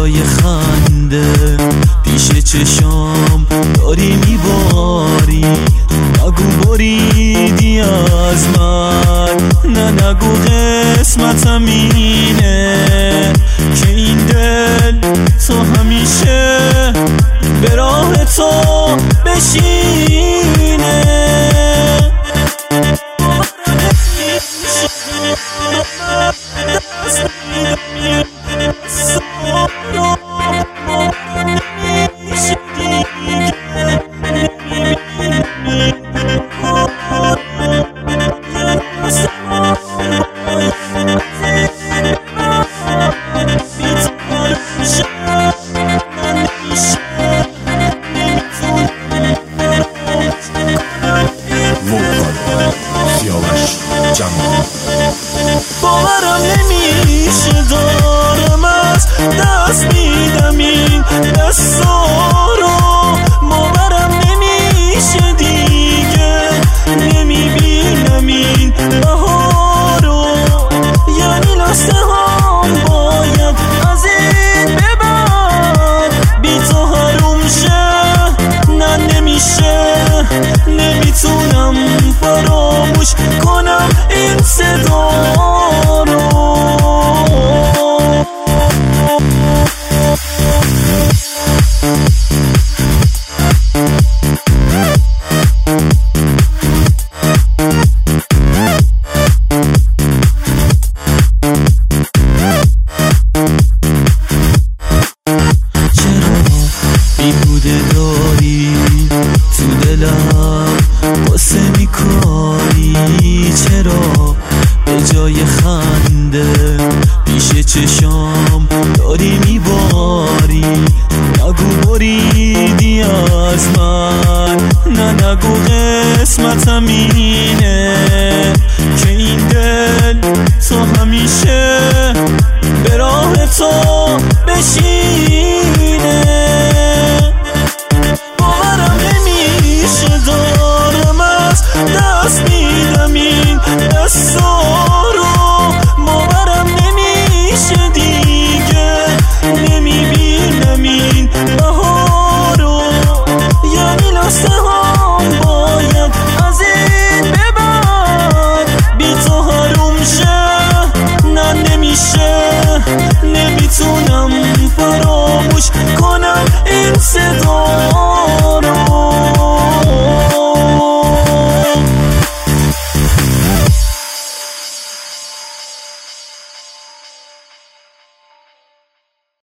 جای خنده پیش چشام داری میباری. نگو بریدی از من، نه نگو قسمتم اینه که این دل تو همیشه به راه تو بشینه. باورم نمیشه دارم از دست میدم این دستا رو، باورم نمیشه دیگه نمیبینم این بهار رو. یعنی لاسته هم باید از این ببر بی تو حروم شه، نه نمیشه نمیتونم فراموش کنم این صدا رو. چرا بیهوده داری تو دلم قصه میکنی؟ چرا به جای خنده پیش چشام داری میباری؟ نگو بریدی از من، نه نگو قسمتم اینه